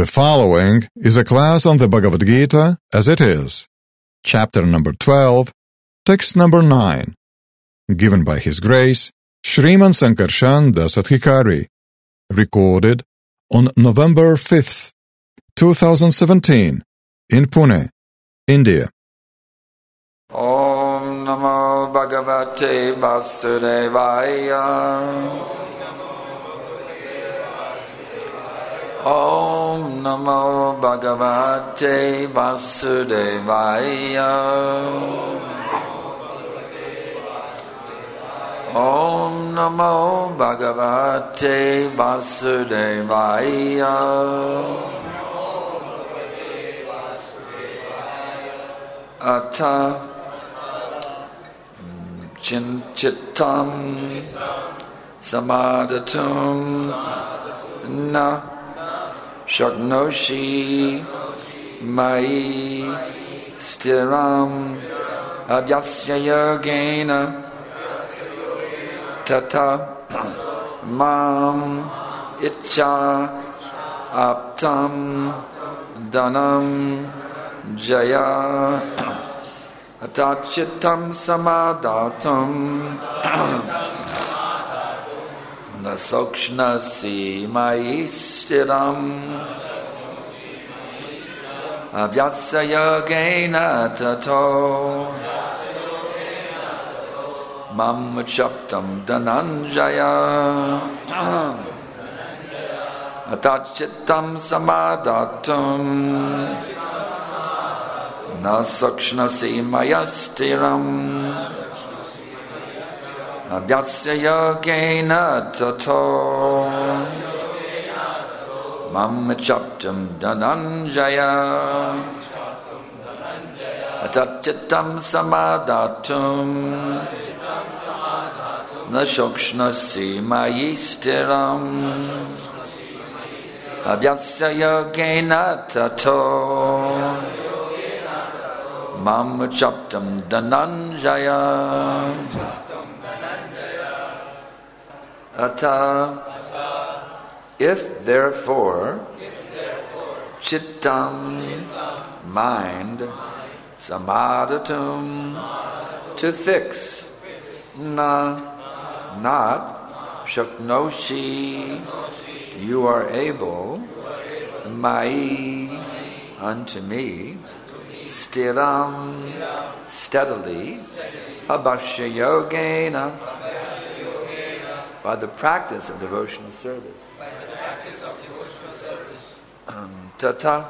The following is a class on the Bhagavad Gita as it is, chapter number 12, text number 9, given by His Grace, Shriman Sankarshan Das Adhikari, recorded on November 5th, 2017, in Pune, India. Om Namo Bhagavate Vasudevaya. Om Namo Bhagavate Vasudevaya. Om Namo Bhagavate Vasudevaya. Ata Chinchitam Samadatum Na Shaknoshi Mai Stiram Adhyasya Yogena Tata Mam Itcha Aptam Danam Jaya Atachitam Samadatum Nasokshnasi Maistiram Avyasya Yogena Tato Mam Chaptam Dhananjaya Atachitam Samadatum Nasokshnasi Mayastiram Abhyasya Yogena Tato Mam Chaptam Dhananjaya Atachitam Samadatum Nashokshnasi Mayistiram Abhyasya Yogena Tato Mam Chaptam Dhananjaya Ata, if therefore, Chittam, mind, Samadatum, to fix, Na, not, Shaknoshi, you are able, Mai, unto me, Stiram, steadily, Abhashya Yogena, by the practice of devotional service. Tata,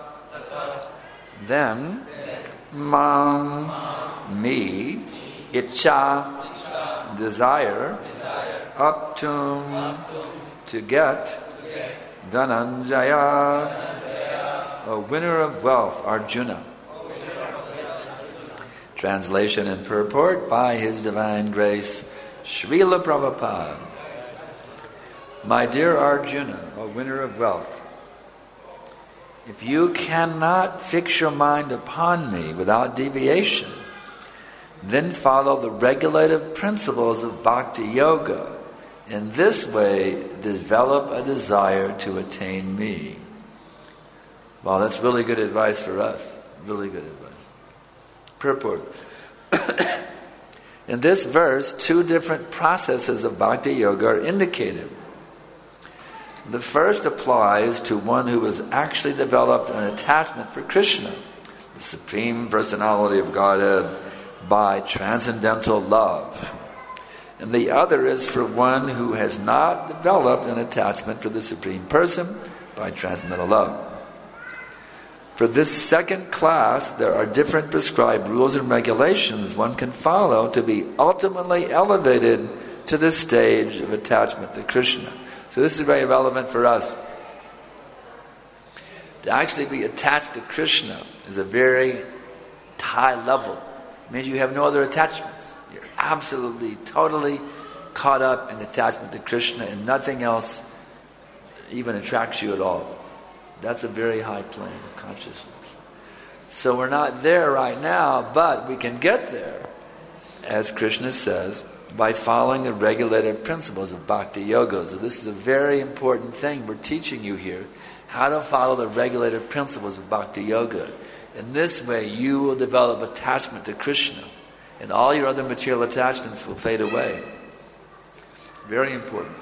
then, mam, me, itcha, desire, aptum, to get, Dhananjaya, a winner of wealth, Arjuna. Translation and purport by His Divine Grace, Srila Prabhupada. My dear Arjuna, a winner of wealth, if you cannot fix your mind upon me without deviation, then follow the regulative principles of Bhakti Yoga. In this way, develop a desire to attain me. Well, that's really good advice for us. Really good advice. Purport. In this verse, two different processes of Bhakti Yoga are indicated. The first applies to one who has actually developed an attachment for Krishna, the Supreme Personality of Godhead, by transcendental love. And the other is for one who has not developed an attachment for the Supreme Person by transcendental love. For this second class, there are different prescribed rules and regulations one can follow to be ultimately elevated to the stage of attachment to Krishna. So this is very relevant for us. To actually be attached to Krishna is a very high level. It means you have no other attachments. You're absolutely, totally caught up in attachment to Krishna and nothing else even attracts you at all. That's a very high plane of consciousness. So we're not there right now, but we can get there, as Krishna says, by following the regulated principles of Bhakti Yoga. So this is a very important thing we're teaching you here, how to follow the regulative principles of Bhakti Yoga. In this way, you will develop attachment to Krishna, and all your other material attachments will fade away. Very important.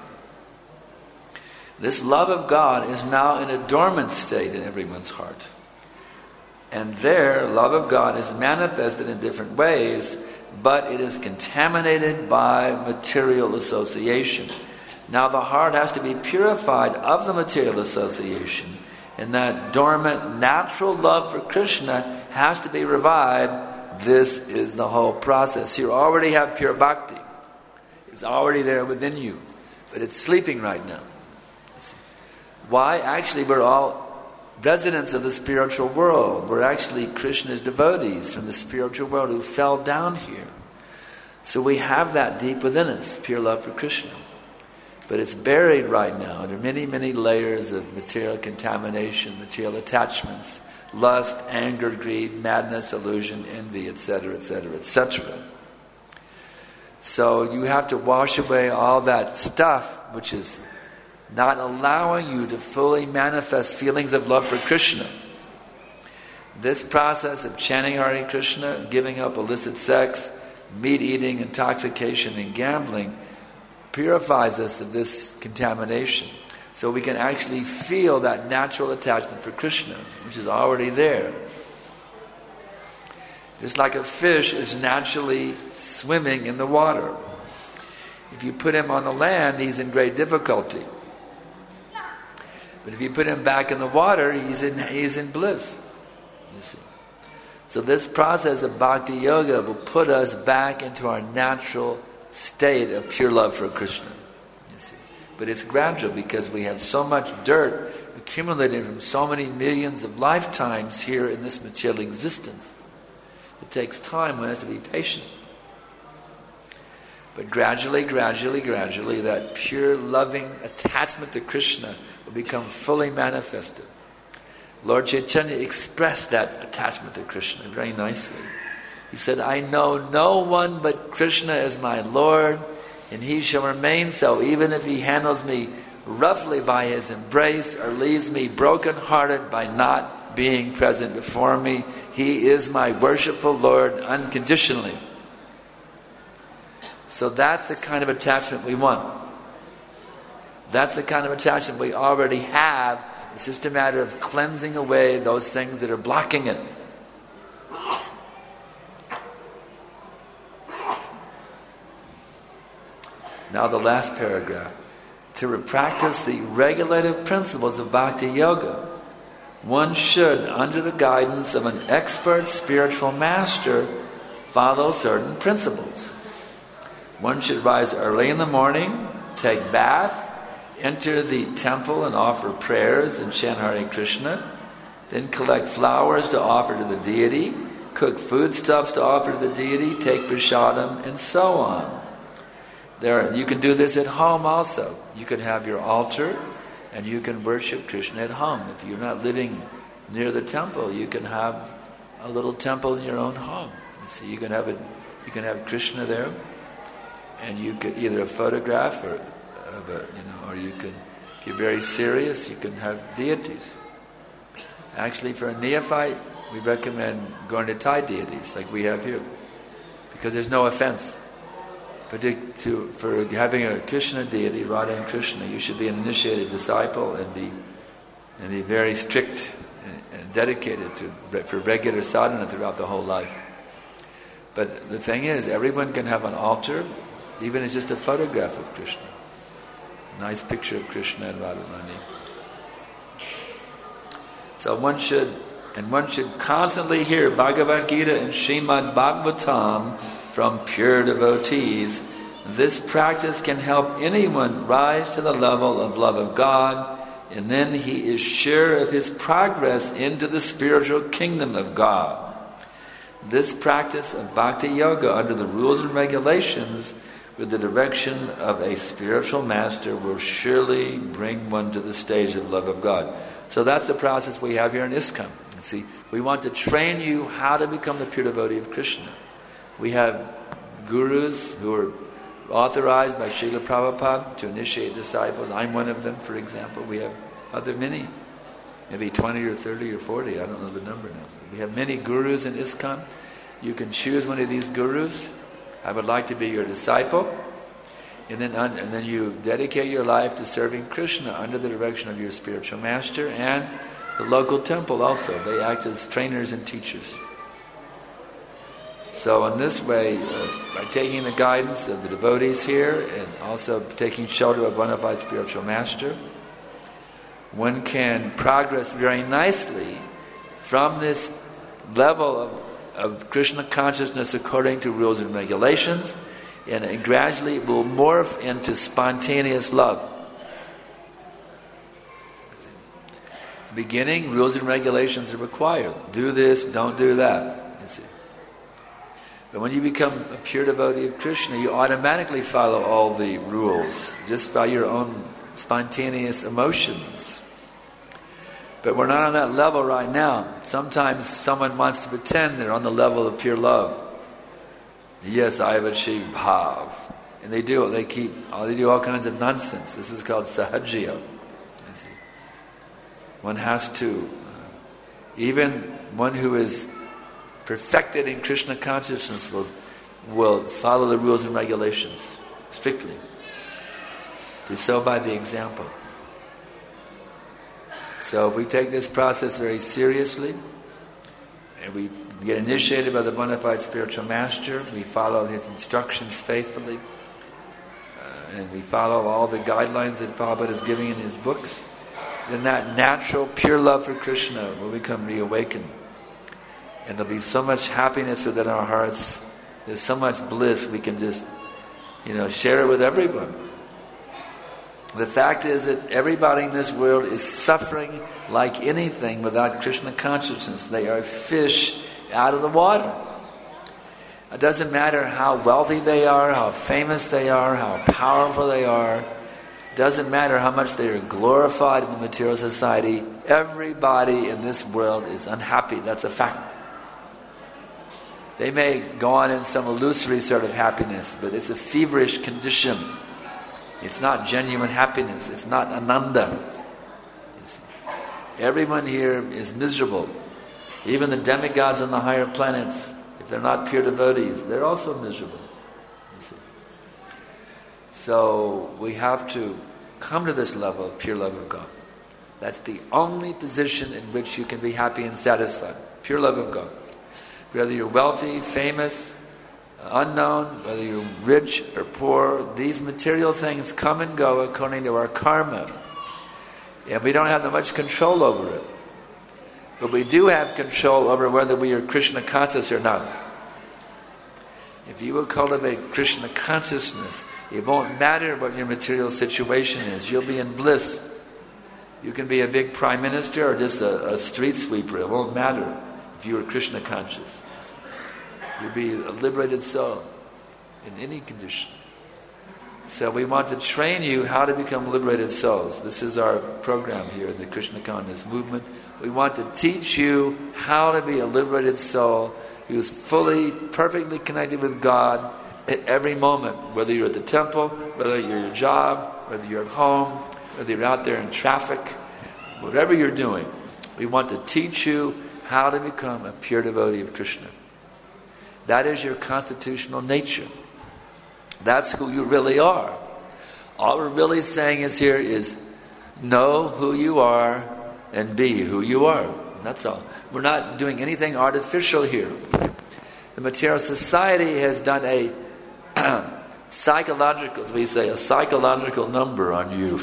This love of God is now in a dormant state in everyone's heart. And their love of God is manifested in different ways, but it is contaminated by material association. Now the heart has to be purified of the material association, and that dormant natural love for Krishna has to be revived. This is the whole process. You already have pure bhakti. It's already there within you, but it's sleeping right now. Why? Actually, we're all residents of the spiritual world. We're actually Krishna's devotees from the spiritual world who fell down here. So we have that deep within us, pure love for Krishna. But it's buried right now under many, many layers of material contamination, material attachments, lust, anger, greed, madness, illusion, envy, etc., etc., etc. So you have to wash away all that stuff which is not allowing you to fully manifest feelings of love for Krishna. This process of chanting Hare Krishna, giving up illicit sex, meat eating, intoxication, and gambling purifies us of this contamination. So we can actually feel that natural attachment for Krishna, which is already there. Just like a fish is naturally swimming in the water. If you put him on the land, he's in great difficulty. But if you put him back in the water, he's in bliss. You see. So this process of Bhakti Yoga will put us back into our natural state of pure love for Krishna. You see. But it's gradual because we have so much dirt accumulated from so many millions of lifetimes here in this material existence. It takes time. One has to be patient. But gradually, that pure loving attachment to Krishna will become fully manifested. Lord Chaitanya expressed that attachment to Krishna very nicely. He said, I know no one but Krishna as my Lord, and he shall remain so, even if he handles me roughly by his embrace or leaves me broken-hearted by not being present before me. He is my worshipful Lord unconditionally. So that's the kind of attachment we want. That's the kind of attachment we already have. It's just a matter of cleansing away those things that are blocking it. Now the last paragraph. To practice the regulative principles of Bhakti Yoga, one should, under the guidance of an expert spiritual master, follow certain principles. One should rise early in the morning, take bath, enter the temple and offer prayers and chant Hare Krishna, then collect flowers to offer to the deity, cook foodstuffs to offer to the deity, take prasadam, and so on. You can do this at home also. You can have your altar and you can worship Krishna at home. If you're not living near the temple, you can have a little temple in your own home. So you can have Krishna there, and you could either a photograph or you can, if you're very serious, you can have deities. Actually, for a neophyte, we recommend going to Thai deities like we have here, because there's no offense. But for having a Krishna deity, Radha and Krishna, you should be an initiated disciple and be very strict and dedicated for regular sadhana throughout the whole life. But the thing is, everyone can have an altar, even as just a photograph of Krishna. A nice picture of Krishna and Radharani. So one should constantly hear Bhagavad Gita and Srimad Bhagavatam from pure devotees. This practice can help anyone rise to the level of love of God, and then he is sure of his progress into the spiritual kingdom of God. This practice of Bhakti Yoga under the rules and regulations with the direction of a spiritual master will surely bring one to the stage of love of God. So that's the process we have here in ISKCON. See, we want to train you how to become the pure devotee of Krishna. We have gurus who are authorized by Srila Prabhupada to initiate disciples. I'm one of them, for example. We have many maybe 20 or 30 or 40, I don't know the number now. We have many gurus in ISKCON. You can choose one of these gurus. I would like to be your disciple. And then you dedicate your life to serving Krishna under the direction of your spiritual master and the local temple also. They act as trainers and teachers. So in this way, by taking the guidance of the devotees here and also taking shelter of a bona fide spiritual master, one can progress very nicely from this level of Krishna consciousness according to rules and regulations, and it gradually will morph into spontaneous love. In the beginning, rules and regulations are required. Do this, don't do that. You see. But when you become a pure devotee of Krishna, you automatically follow all the rules just by your own spontaneous emotions. But we're not on that level right now. Sometimes someone wants to pretend they're on the level of pure love. Yes, I have achieved bhav. And they do all kinds of nonsense. This is called sahajya. One has to, even one who is perfected in Krishna consciousness will follow the rules and regulations strictly. Do so by the example. So if we take this process very seriously, and we get initiated by the bona fide spiritual master, we follow his instructions faithfully, and we follow all the guidelines that Prabhupada is giving in his books, then that natural, pure love for Krishna will become reawakened. And there'll be so much happiness within our hearts, there's so much bliss, we can just, share it with everyone. The fact is that everybody in this world is suffering like anything without Krishna consciousness. They are fish out of the water. It doesn't matter how wealthy they are, how famous they are, how powerful they are. It doesn't matter how much they are glorified in the material society. Everybody in this world is unhappy. That's a fact. They may go on in some illusory sort of happiness, but it's a feverish condition. It's not genuine happiness. It's not ananda. Everyone here is miserable. Even the demigods on the higher planets, if they're not pure devotees, they're also miserable. So we have to come to this level of pure love of God. That's the only position in which you can be happy and satisfied. Pure love of God. Whether you're wealthy, famous, unknown, whether you're rich or poor, these material things come and go according to our karma. And we don't have that much control over it. But we do have control over whether we are Krishna conscious or not. If you will cultivate Krishna consciousness, it won't matter what your material situation is. You'll be in bliss. You can be a big prime minister or just a street sweeper. It won't matter if you are Krishna conscious. You'll be a liberated soul in any condition. So we want to train you how to become liberated souls. This is our program here in the Krishna Consciousness movement. We want to teach you how to be a liberated soul who's fully, perfectly connected with God at every moment. Whether you're at the temple, whether you're at your job, whether you're at home, whether you're out there in traffic, whatever you're doing, we want to teach you how to become a pure devotee of Krishna. That is your constitutional nature. That's who you really are. All we're really saying is know who you are and be who you are. That's all. We're not doing anything artificial here. The material society has done a psychological number on you.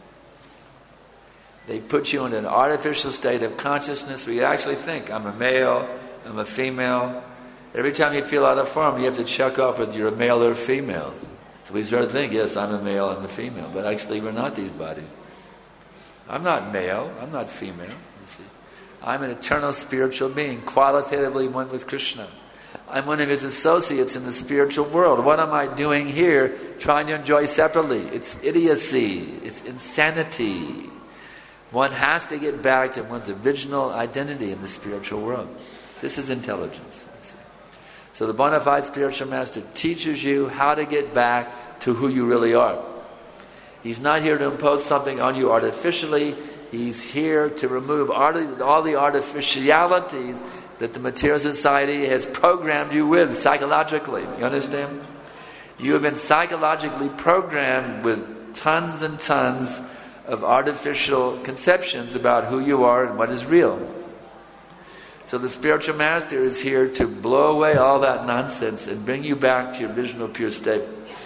They put you in an artificial state of consciousness where you actually think, I'm a male, I'm a female. Every time you feel out of form, you have to check off whether you're a male or a female. So we start to think, yes, I'm a male, I'm a female. But actually, we're not these bodies. I'm not male, I'm not female. You see, I'm an eternal spiritual being, qualitatively one with Krishna. I'm one of his associates in the spiritual world. What am I doing here trying to enjoy separately? It's idiocy. It's insanity. One has to get back to one's original identity in the spiritual world. This is intelligence. So the bona fide spiritual master teaches you how to get back to who you really are. He's not here to impose something on you artificially. He's here to remove all the artificialities that the material society has programmed you with psychologically. You understand? You have been psychologically programmed with tons and tons of artificial conceptions about who you are and what is real. So the spiritual master is here to blow away all that nonsense and bring you back to your original pure state.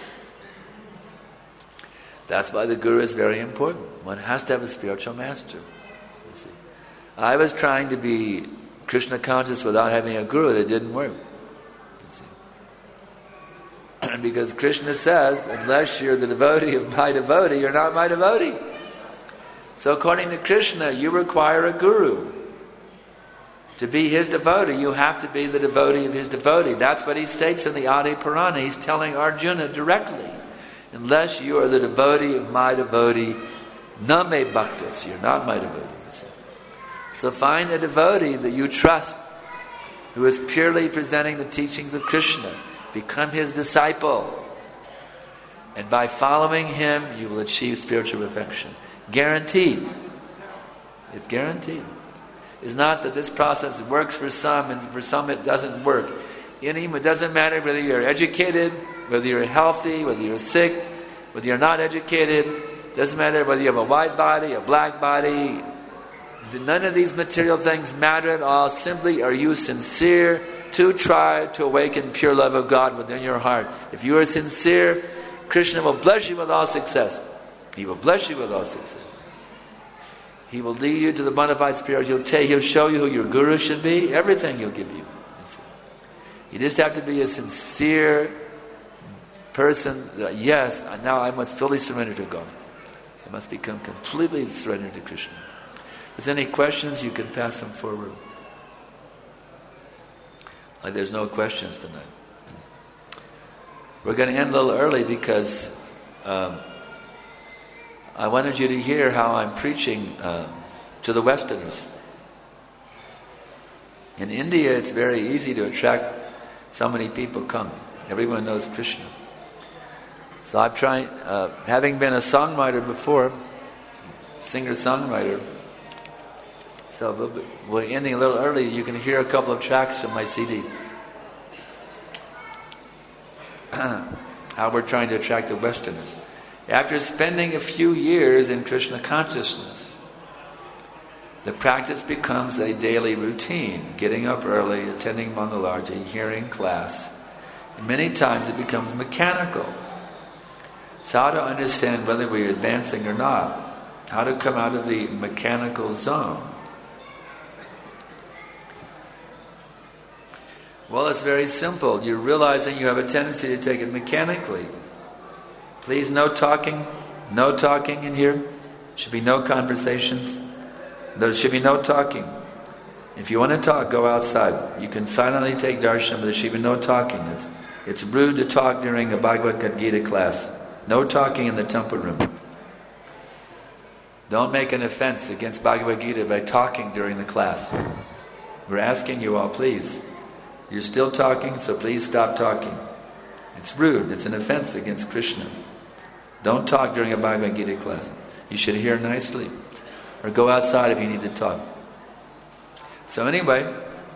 That's why the guru is very important. One has to have a spiritual master. You see, I was trying to be Krishna conscious without having a guru, and it didn't work. You see, because Krishna says, unless you're the devotee of my devotee, you're not my devotee. So according to Krishna, you require a guru. To be his devotee, you have to be the devotee of his devotee. That's what he states in the Adi Purana. He's telling Arjuna directly. Unless you are the devotee of my devotee, na me bhaktas, you're not my devotee. So find a devotee that you trust, who is purely presenting the teachings of Krishna. Become his disciple. And by following him, you will achieve spiritual perfection. Guaranteed. It's guaranteed. It's not that this process works for some and for some it doesn't work. It doesn't matter whether you're educated, whether you're healthy, whether you're sick, whether you're not educated. It doesn't matter whether you have a white body, a black body. None of these material things matter at all. Simply, are you sincere to try to awaken pure love of God within your heart? If you are sincere, Krishna will bless you with all success. He will bless you with all success. He will lead you to the bona fide spirit. He'll show you who your guru should be. Everything he'll give you. You just have to be a sincere person. Yes, now I must fully surrender to God. I must become completely surrendered to Krishna. If there's any questions, you can pass them forward. Like there's no questions tonight. We're going to end a little early because I wanted you to hear how I'm preaching to the Westerners. In India, it's very easy to attract so many people come. Everyone knows Krishna. So I'm trying, having been a songwriter before, singer-songwriter, so we're ending a little early. You can hear a couple of tracks from my CD. How we're trying to attract the Westerners. After spending a few years in Krishna consciousness, the practice becomes a daily routine. Getting up early, attending Mangalarti, hearing class. And many times it becomes mechanical. So how to understand whether we're advancing or not. How to come out of the mechanical zone. Well, it's very simple. You're realizing you have a tendency to take it mechanically. Please, no talking in here. Should be no conversations. There should be no talking. If you want to talk, go outside. You can silently take darshan, but there should be no talking. It's rude to talk during a Bhagavad Gita class. No talking in the temple room. Don't make an offense against Bhagavad Gita by talking during the class. We're asking you all, please. You're still talking, so please stop talking. It's rude. It's an offense against Krishna. Don't talk during a Bhagavad Gita class. You should hear nicely. Or go outside if you need to talk. So anyway,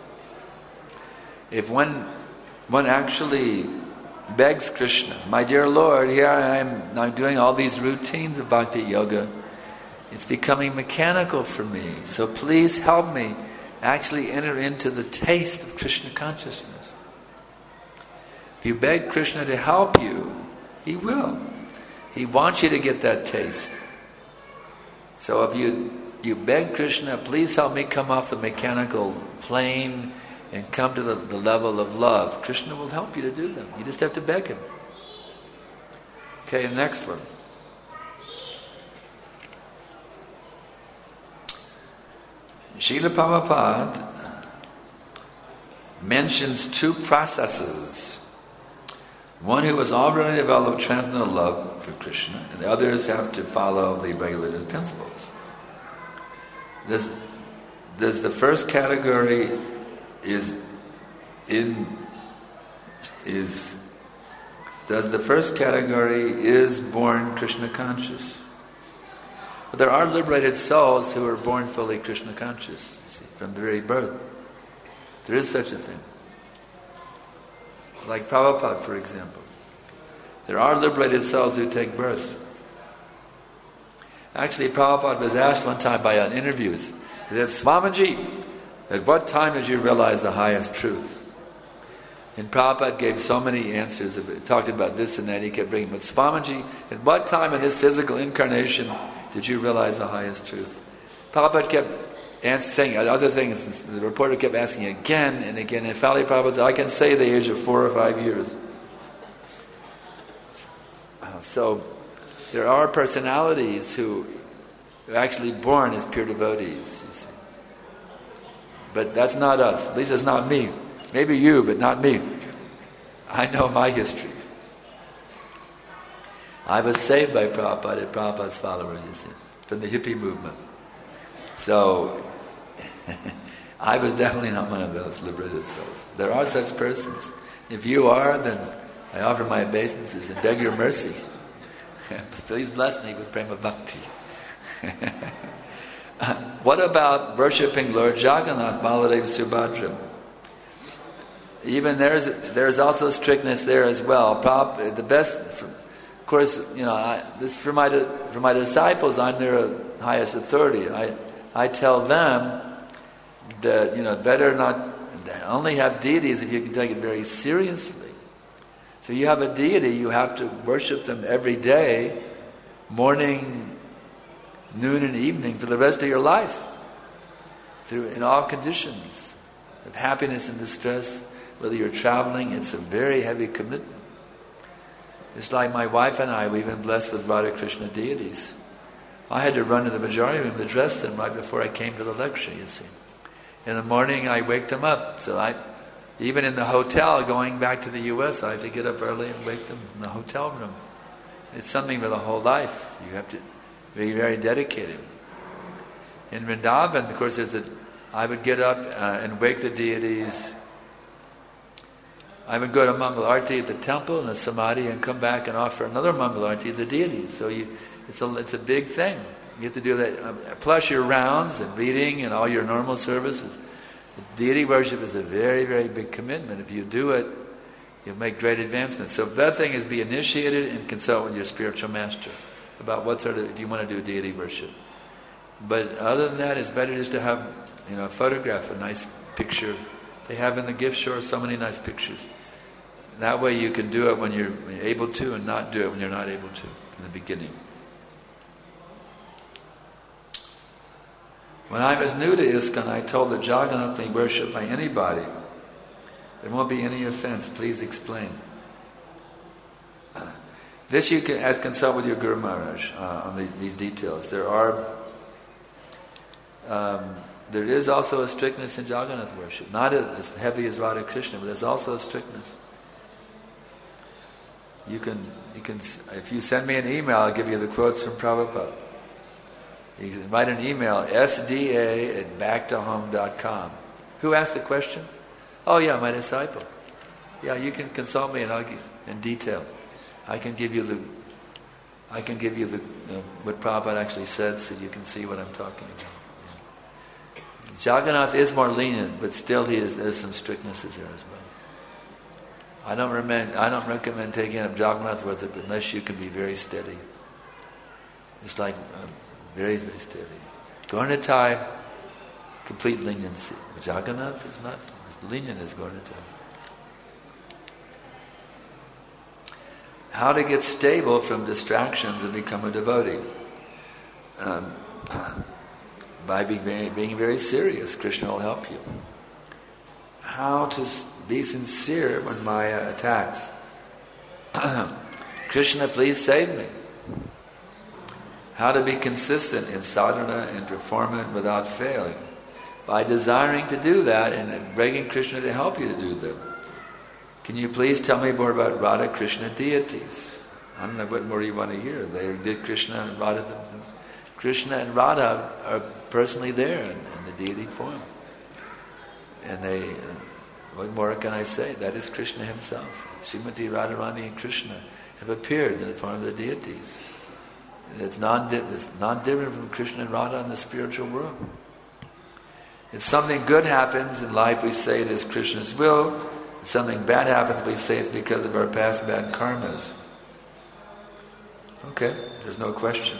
if one actually begs Krishna, my dear Lord, here I am, I'm doing all these routines of Bhakti Yoga. It's becoming mechanical for me. So please help me actually enter into the taste of Krishna consciousness. If you beg Krishna to help you, he will. He wants you to get that taste. So if you beg Krishna, please help me come off the mechanical plane and come to the level of love, Krishna will help you to do them. You just have to beg him. Okay, the next one. Srila Prabhupada mentions two processes. One who has already developed transcendental love for Krishna, and the others have to follow the regulated principles. Does the first category is born Krishna conscious? But there are liberated souls who are born fully Krishna conscious, you see, from the very birth. There is such a thing. Like Prabhupada, for example. There are liberated souls who take birth. Actually, Prabhupada was asked one time by an interview, he said, Swamiji, at what time did you realize the highest truth? And Prabhupada gave so many answers, talked about this and that, he kept bringing, but Swamiji, at what time in this physical incarnation did you realize the highest truth? Prabhupada kept saying other things, the reporter kept asking again and again, and finally Prabhupada said, I can say the age of 4 or 5 years. So, there are personalities who are actually born as pure devotees, you see. But that's not us. At least it's not me. Maybe you, but not me. I know my history. I was saved by Prabhupada and Prabhupada's followers, you see, from the hippie movement. So, I was definitely not one of those liberated souls. There are such persons. If you are, then I offer my obeisances and beg your mercy. Please bless me with prema bhakti. What about worshipping Lord Jagannath, Baladev, Subhadra? Even there's also strictness there as well. The best, of course, this for my disciples, I'm their highest authority. I tell them that better not only have deities if you can take it very seriously. So you have a deity, you have to worship them every day, morning, noon, and evening for the rest of your life, in all conditions of happiness and distress. Whether you're traveling, it's a very heavy commitment. It's like my wife and I, we've been blessed with Radha Krishna deities. I had to run to the majority room to dress them right before I came to the lecture, you see. In the morning, I wake them up. So even in the hotel, going back to the U.S., I have to get up early and wake them in the hotel room. It's something for the whole life. You have to be very dedicated. In Vrindavan, of course, I would get up and wake the deities. I would go to Mangal Arti at the temple and the Samadhi and come back and offer another Mangal Arti to the deities. So it's a big thing. You have to do that. Plus your rounds and reading and all your normal services. Deity worship is a very, very big commitment. If you do it, you'll make great advancements. So the best thing is be initiated and consult with your spiritual master about if you want to do deity worship. But other than that, it's better just to have a photograph, a nice picture. They have in the gift shop so many nice pictures. That way you can do it when you're able to and not do it when you're not able to in the beginning. When I was new to ISKCON, I told that Jagannath may be worshipped by anybody. There won't be any offense. Please explain. This you can consult with your Guru Maharaj on these details. There is also a strictness in Jagannath worship. Not as heavy as Radha Krishna, but there's also a strictness. You can, if you send me an email, I'll give you the quotes from Prabhupada. You can write an email, sda@backtahome.com. Who asked the question? Oh yeah, my disciple. Yeah, you can consult me and I'll give in detail. I can give you what Prabhupada actually said, so you can see what I'm talking about. Yeah. Jagannath is more lenient, but still there's some strictnesses there as well. I don't recommend taking up Jagannath with it unless you can be very steady. It's like very, very steady. Gaurnitai, complete leniency. Jagannath is not as lenient as Gaurnitai. How to get stable from distractions and become a devotee? By being very serious. Krishna will help you. How to be sincere when Maya attacks? Krishna, please save me. How to be consistent in sadhana and perform it without failing? By desiring to do that and begging Krishna to help you to do them. Can you please tell me more about Radha Krishna deities? I don't know what more you want to hear. Did Krishna and Radha themselves? Krishna and Radha are personally there in the deity form. And what more can I say? That is Krishna himself. Srimati Radharani and Krishna have appeared in the form of the deities. It's not different from Krishna and Radha in the spiritual world. If something good happens in life, we say it is Krishna's will. If something bad happens, we say it's because of our past bad karmas. Okay, there's no question.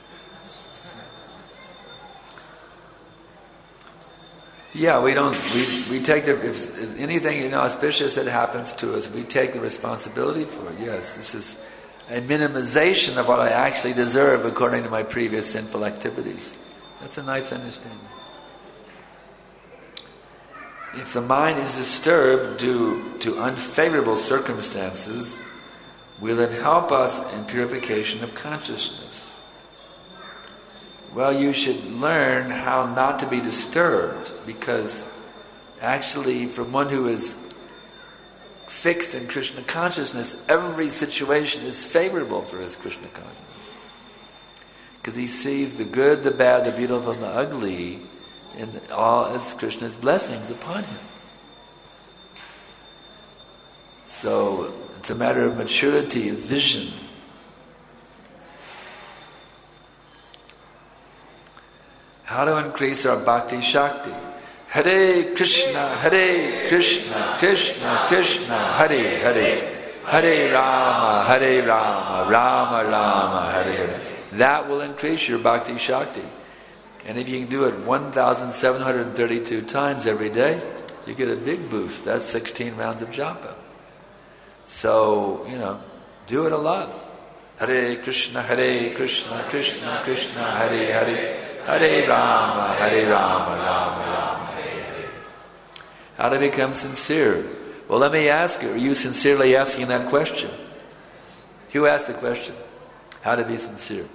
Yeah, we take if anything auspicious that happens to us, we take the responsibility for it. Yes, this is a minimization of what I actually deserve according to my previous sinful activities. That's a nice understanding. If the mind is disturbed due to unfavorable circumstances, will it help us in purification of consciousness? Well, you should learn how not to be disturbed, because actually, for one who is fixed in Krishna consciousness, every situation is favorable for his Krishna consciousness. Because he sees the good, the bad, the beautiful, and the ugly in all as Krishna's blessings upon him. So it's a matter of maturity and vision. How to increase our bhakti shakti? Hare Krishna, Krishna Krishna, Hare Hare, Hare Rama, Rama Rama, Hare Hare. That will increase your bhakti shakti. And if you can do it 1,732 times every day, you get a big boost. That's 16 rounds of japa. So, do it a lot. Hare Krishna, Krishna Krishna, Hare Hare, Hare Rama, Rama Rama, Hare Hare. How to become sincere? Well, let me ask you, are you sincerely asking that question? Who asked the question? How to be sincere?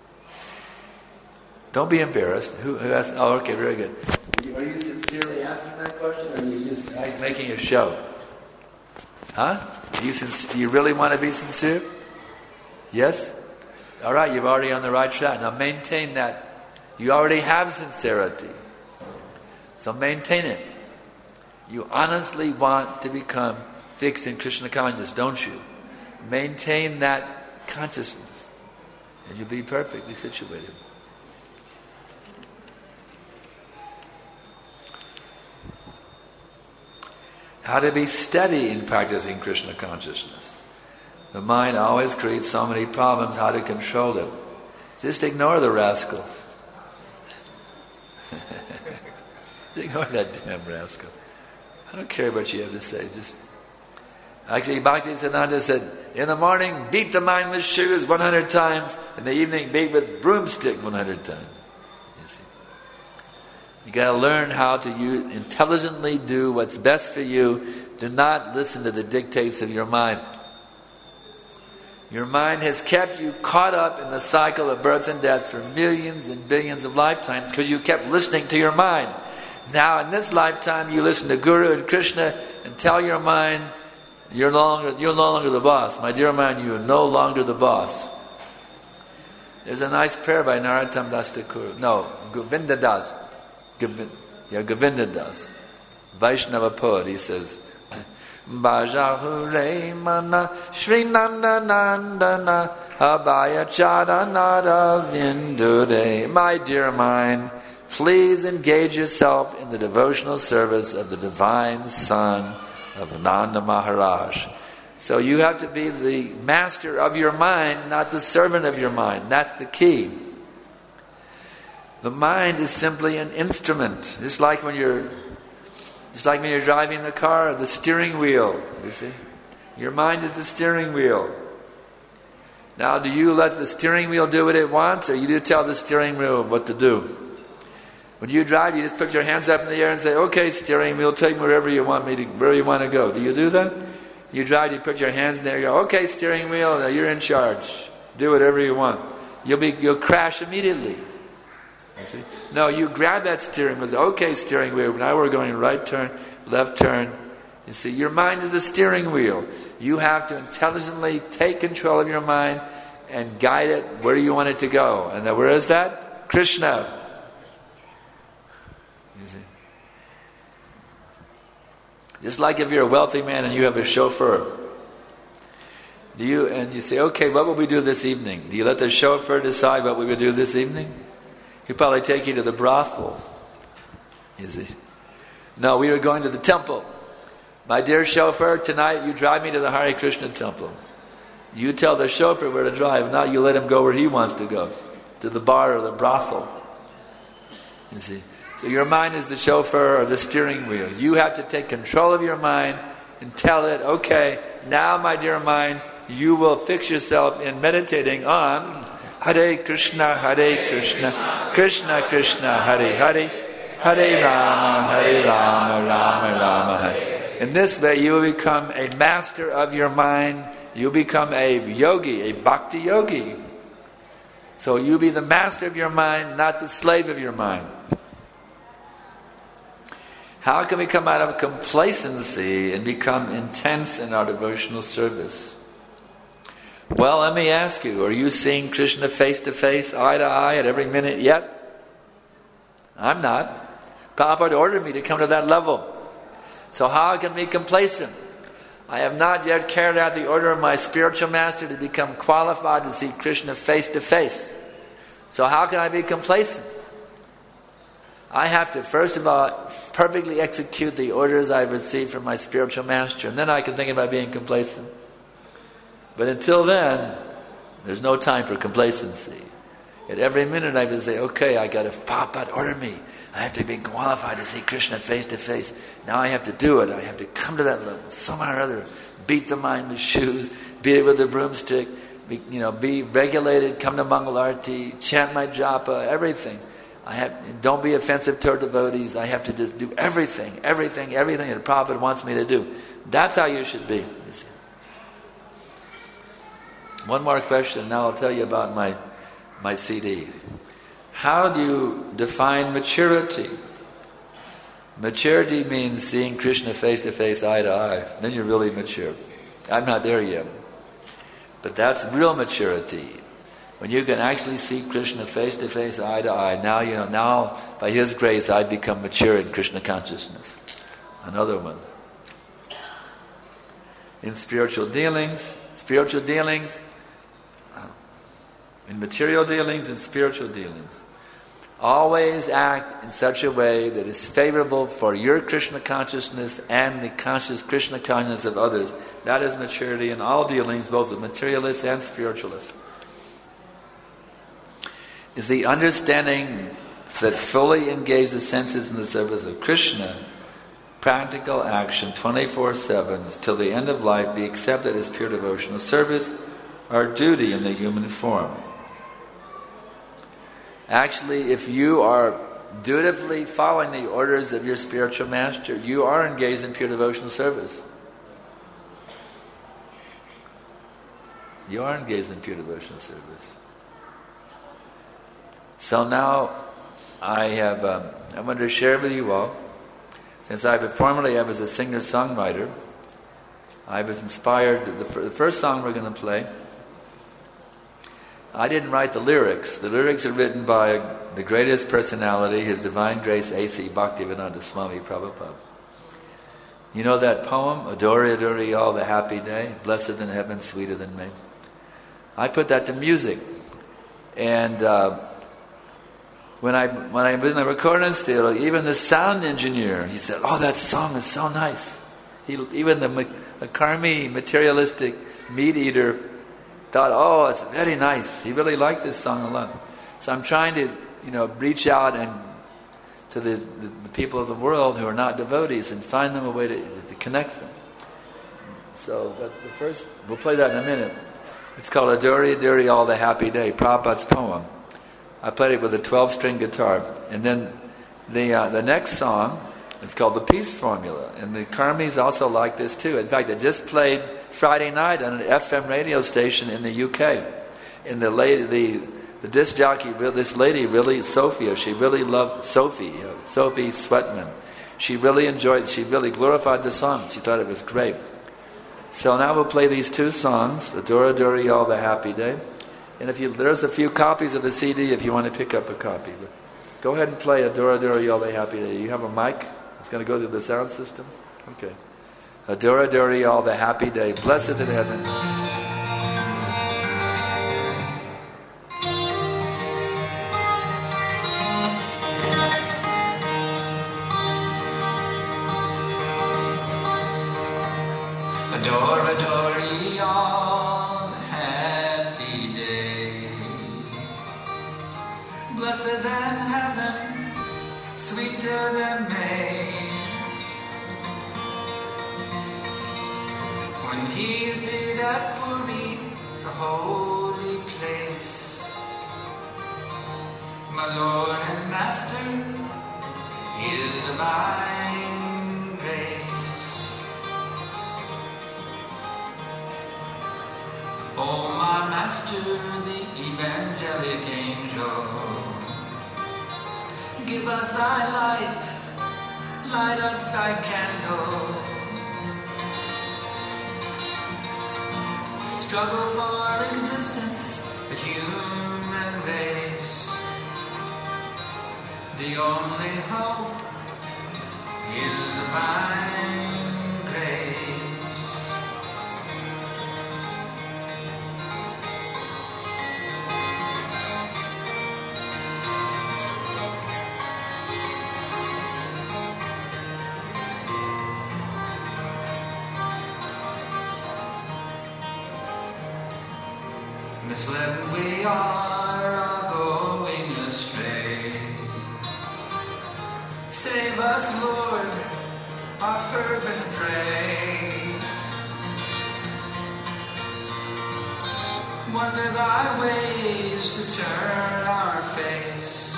Don't be embarrassed. Who asked? Oh, okay, very good. Are you sincerely asking that question, or are you just making a show? Huh? Do you really want to be sincere? Yes? All right, you're already on the right track. Now maintain that. You already have sincerity. So maintain it. You honestly want to become fixed in Krishna consciousness, don't you? Maintain that consciousness, and you'll be perfectly situated. How to be steady in practicing Krishna consciousness. The mind always creates so many problems. How to control it? Just ignore the rascal. Ignore that damn rascal. I don't care what you have to say. Actually, Bhaktisiddhanta said, in the morning, beat the mind with shoes 100 times. In the evening, beat with broomstick 100 times. You got to learn how to intelligently do what's best for you. Do not listen to the dictates of your mind. Your mind has kept you caught up in the cycle of birth and death for millions and billions of lifetimes because you kept listening to your mind. Now, in this lifetime, you listen to Guru and Krishna and tell your mind, you're no longer the boss. My dear mind, you are no longer the boss. There's a nice prayer by Narottam Das Thakur. No, Govinda Das. Govinda Das. Vaishnava poet, he says, Bhajahure mana Shri Nanda Nandana Abhaya Charanara Vindure. My dear mind, please engage yourself in the devotional service of the divine son of Nanda Maharaj. So you have to be the master of your mind, not the servant of your mind. That's the key. The mind is simply an instrument. It's like when you're driving the car, the steering wheel, you see. Your mind is the steering wheel. Now, do you let the steering wheel do what it wants, or you do tell the steering wheel what to do? When you drive, you just put your hands up in the air and say, okay, steering wheel, take me wherever you want to go. Do you do that? You drive, you put your hands in there, you go, okay, steering wheel, you're in charge. Do whatever you want. You'll crash immediately. You see? No, you grab that steering wheel, okay, steering wheel, now we're going right turn, left turn. You see, your mind is a steering wheel. You have to intelligently take control of your mind and guide it where you want it to go. And where is that? Krishna. You see? Just like if you're a wealthy man and you have a chauffeur. And you say, okay, what will we do this evening? Do you let the chauffeur decide what we will do this evening? He'll probably take you to the brothel. You see? No, we are going to the temple. My dear chauffeur, tonight you drive me to the Hare Krishna temple. You tell the chauffeur where to drive. Now you let him go where he wants to go. To the bar or the brothel. You see? So your mind is the chauffeur or the steering wheel. You have to take control of your mind and tell it, okay, now my dear mind, you will fix yourself in meditating on Hare Krishna, Krishna Krishna, Hare Hare, Hare Rama, Rama Rama, Hare. In this way, you will become a master of your mind. You become a yogi, a bhakti yogi. So you be the master of your mind, not the slave of your mind. How can we come out of complacency and become intense in our devotional service? Well, let me ask you, are you seeing Krishna face to face, eye to eye at every minute yet? I'm not. Prabhupada ordered me to come to that level. So how can I be complacent? I have not yet carried out the order of my spiritual master to become qualified to see Krishna face to face. So how can I be complacent? I have to, first of all, perfectly execute the orders I've received from my spiritual master, and then I can think about being complacent. But until then, there's no time for complacency. At every minute I have to say, okay, I got to Prabhupada order me. I have to be qualified to see Krishna face to face. Now I have to do it. I have to come to that level somehow or other. Beat the mind with shoes, beat it with a broomstick, be regulated, come to Mangal Arati, chant my japa, everything. Don't be offensive toward devotees. I have to just do everything that Prabhupada wants me to do. That's how you should be. You see. One more question, now I'll tell you about my CD. How do you define maturity? Maturity means seeing Krishna face to face, eye to eye. Then you're really mature. I'm not there yet. But that's real maturity. When you can actually see Krishna face to face, eye to eye, now by His grace I've become mature in Krishna consciousness. Another one. In spiritual dealings, in material dealings and spiritual dealings, always act in such a way that is favorable for your Krishna consciousness and the Krishna consciousness of others. That is maturity in all dealings, both with materialists and spiritualists. Is the understanding that fully engage the senses in the service of Krishna, practical action 24/7 till the end of life be accepted as pure devotional service, or duty in the human form. Actually, if you are dutifully following the orders of your spiritual master, you are engaged in pure devotional service. You are engaged in pure devotional service. So now I'm going to share with you all, since formerly I was a singer-songwriter, I was inspired, the first song we're going to play, I didn't write the lyrics. The lyrics are written by the greatest personality, His Divine Grace A.C. Bhaktivedanta Swami Prabhupada. You know that poem, Adore, Adore All, the Happy Day, Blessed in Heaven, Sweeter Than Me? I put that to music. And when I was in the recording studio, even the sound engineer, he said, oh, that song is so nice. Even the karmi, materialistic meat eater thought, oh, it's very nice. He really liked this song a lot. So I'm trying to, reach out and to the people of the world who are not devotees and find them a way to connect them. So that's the first, we'll play that in a minute. It's called Adore, Adore All, the Happy Day, Prabhupada's poem. I played it with a 12-string guitar. And then the next song is called The Peace Formula. And the Karmis also like this too. In fact, it just played Friday night on an FM radio station in the UK. And the disc jockey, this lady really, Sophia, she really loved Sophie Sweatman. She really glorified the song. She thought it was great. So now we'll play these two songs, Adore, Adore All, the Happy Day. And there's a few copies of the CD if you want to pick up a copy. But go ahead and play Adore, Adore All, the Happy Day. You have a mic? It's going to go through the sound system? Okay. Adore, Adore All, the Happy Day, blessed in heaven. Adore, adore ye all, happy day. Blessed than heaven, sweeter than May, when he appeared at Puri, the holy place. My Lord and Master, his divine grace. Oh, my Master, the evangelic angel, give us thy light, light up thy candle. Struggle for existence, the human race. The only hope is divine grace. Misled we are going astray. Save us, Lord, our fervent pray. Wonder thy ways to turn our face.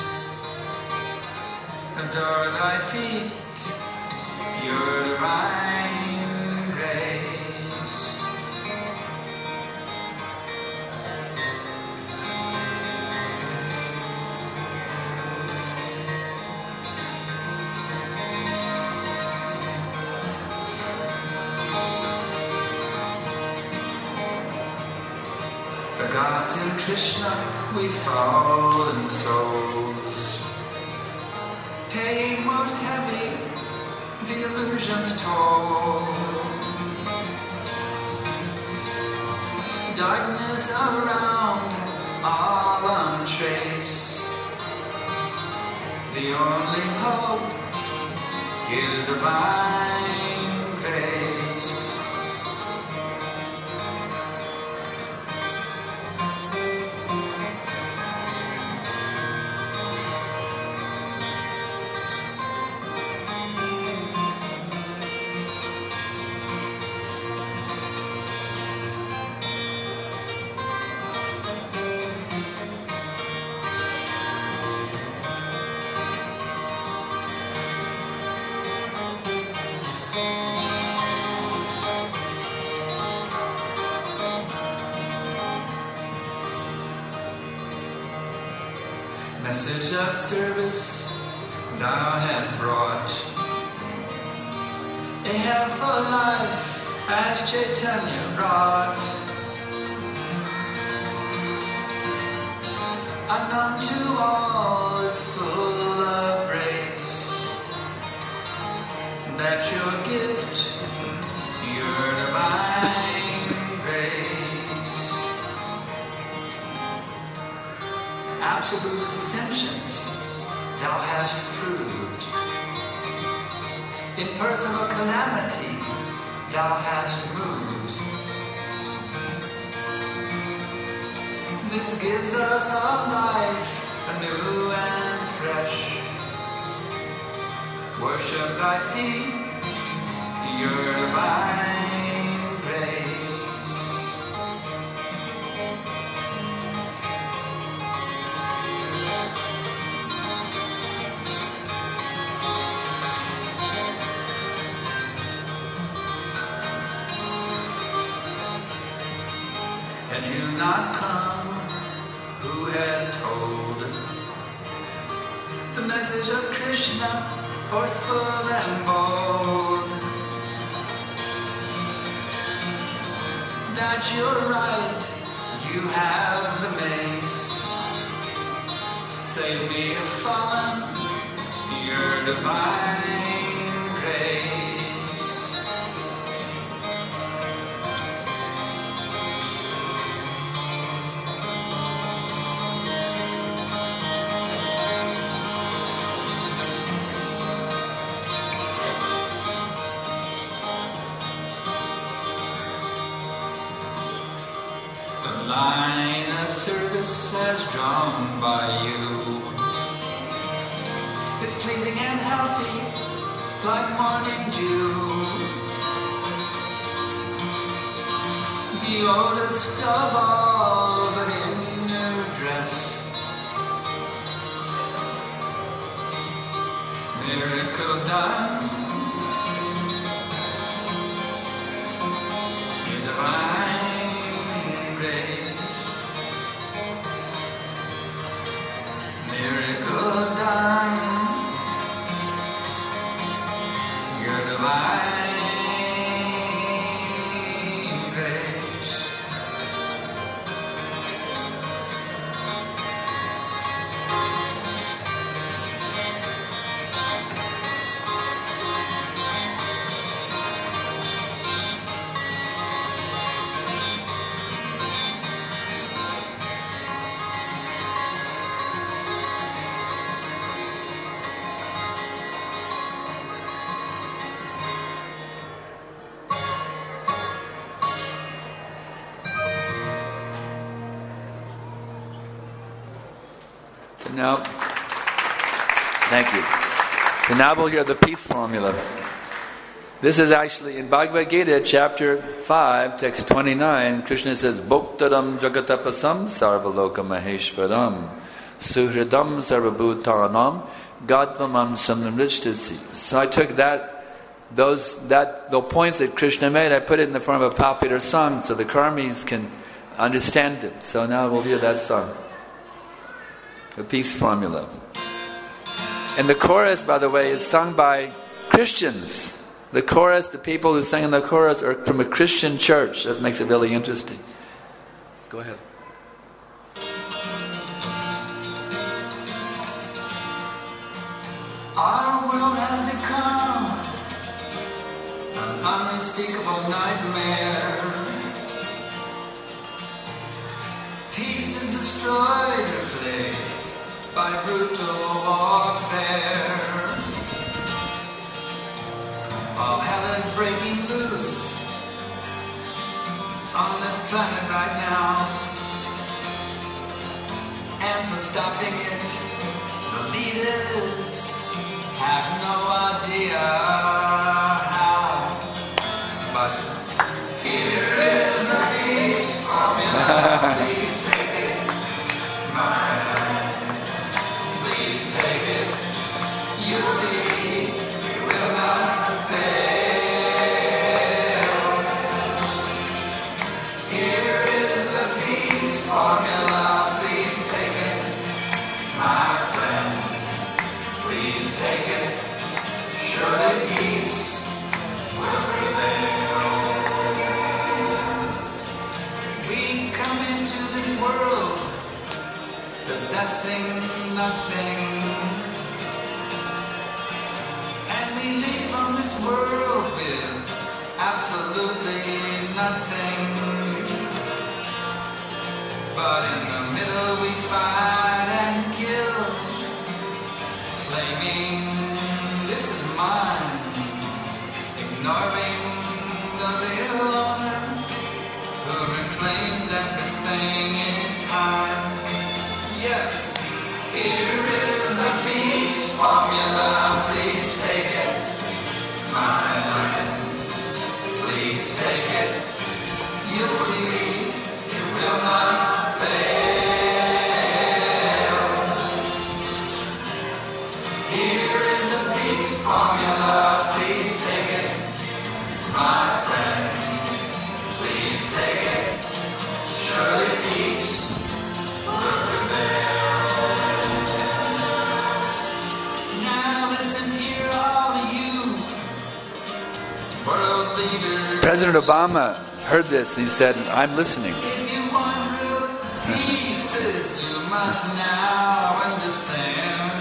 Adore thy feet, your divine grace. Forgotten Krishna, we fallen souls, paying most heavy the illusion's toll. Darkness around, all untraced. The only hope is divine grace. Message of service thou hast brought, a helpful life as Chaitanya brought, unknown to all is full of grace. That your gift, your divine grace. Absolute ascension thou hast proved. Impersonal calamity thou hast moved. This gives us a life anew and fresh. Worship thy feet, your divine grace. Had you not come, who had told the message of Krishna, forceful and bold? That you're right, you have the mace. Save me if fallen, your divine grace. line of service as drawn by you is pleasing and healthy like morning dew. The oldest of all but inner dress, miracle done, your divine grace, miracle done, your divine Now, thank you. So now we'll hear the peace formula. This is actually in Bhagavad Gita, chapter 5, text 29. Krishna says, Bhoktaram jagatapasam sarvaloka maheshvaram suhridam sarvabhutanam gadvamam samnamrishtasi. So I took the points that Krishna made, I put it in the form of a popular song so the karmis can understand it. So now we'll hear that song. The peace formula. And the chorus, by the way, is sung by Christians. The chorus, the people who sing in the chorus are from a Christian church. That makes it really interesting. Go ahead. Our world has become an unspeakable nightmare. Peace is destroyed, replaced by brutal warfare. All hell is breaking loose on this planet right now. And for stopping it, the leaders have no idea how. But here is the peace formula. Please take it, my you see, it will not fail. Here is the peace formula. Please take it, my friends. Please take it. Surely peace will prevail. We come into this world possessing nothing. We leave from this world with absolutely nothing. But in the middle we fight and kill, claiming this is mine, ignoring the real owner who reclaims everything in time. Yes, here is the peace formula. Please take it. My friends, please take it. You'll see, it will not fail. Here is the peace formula. Please take it. My friends, please take it. Surely peace will prevail. Now listen here, all of you. President Obama heard this. He said, I'm listening. If you want real peace, this you must now understand.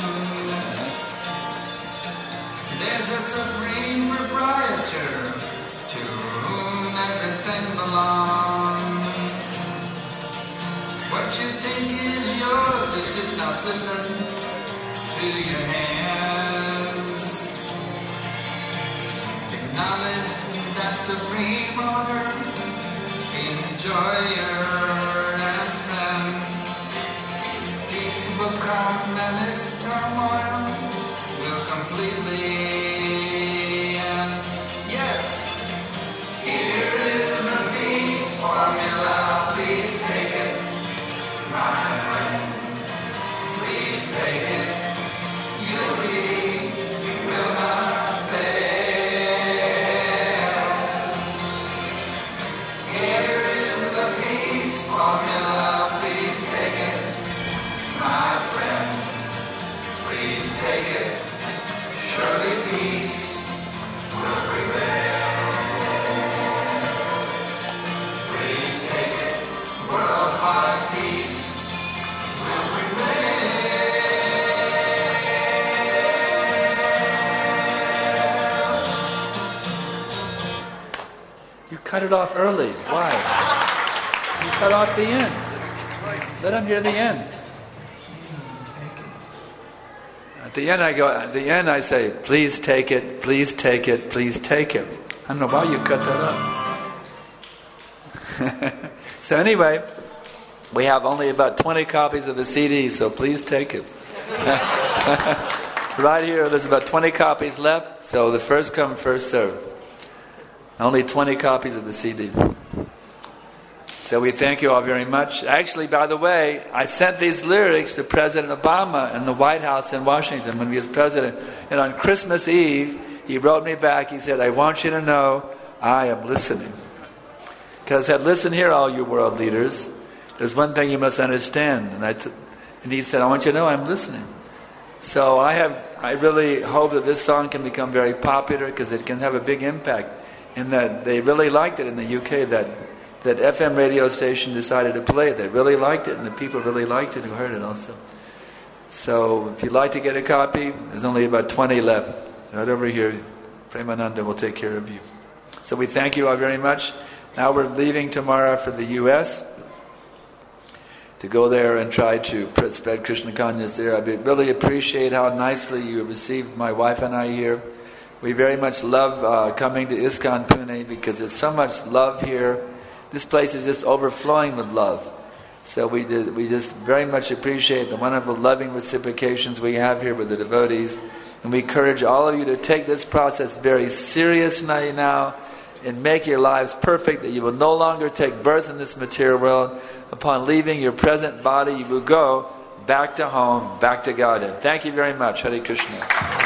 There's a supreme proprietor to whom everything belongs. What you think is yours is just now slipping through your hands. Acknowledge that supreme order enjoyer and friend. Peace will come and this turmoil will completely end. Yes, here is the peace formula. Please take it, my friend. Please take it. You'll see, you will not fail. Here is the peace formula. Please take it, my friend. Please take it. Surely peace will prevail. Please take it. Worldwide peace will prevail. You cut it off early. Why? You cut off the end. Let them hear the end. At the end I say, please take it, please take it, please take it. I don't know why you cut that up. So anyway, we have only about 20 copies of the CD, so please take it. Right here, there's about 20 copies left, so the first come, first serve. Only 20 copies of the CD. So we thank you all very much. Actually, by the way, I sent these lyrics to President Obama in the White House in Washington when he was president. And on Christmas Eve, he wrote me back. He said, I want you to know I am listening. Because I said, listen here, all you world leaders. There's one thing you must understand. And he said, I want you to know I'm listening. So I really hope that this song can become very popular because it can have a big impact. And that they really liked it in the UK, that FM radio station decided to play it. They really liked it, and the people really liked it who heard it also. So if you'd like to get a copy, there's only about 20 left. Right over here, Premananda will take care of you. So we thank you all very much. Now we're leaving tomorrow for the U.S. to go there and try to spread Krishna consciousness there. I really appreciate how nicely you received my wife and I here. We very much love coming to ISKCON Pune because there's so much love here. This place is just overflowing with love. So we just very much appreciate the wonderful loving reciprocations we have here with the devotees. And we encourage all of you to take this process very seriously now and make your lives perfect, that you will no longer take birth in this material world. Upon leaving your present body, you will go back to home, back to Godhead. Thank you very much. Hare Krishna.